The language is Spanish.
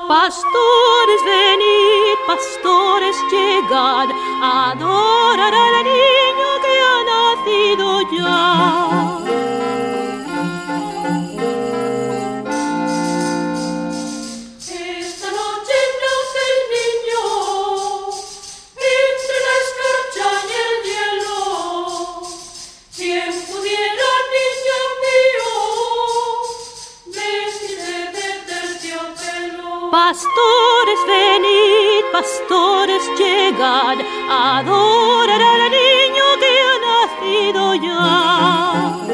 Pastores, venid, pastores, llegad, a adorar al niño que ha nacido ya. Esta noche nace el niño, entre la escarcha y el hielo. Quien pudiera, niño mío, vestirse de terciopelo. Pastores, venid, pastores, llegad, a adorar al niño que ha nacido ya.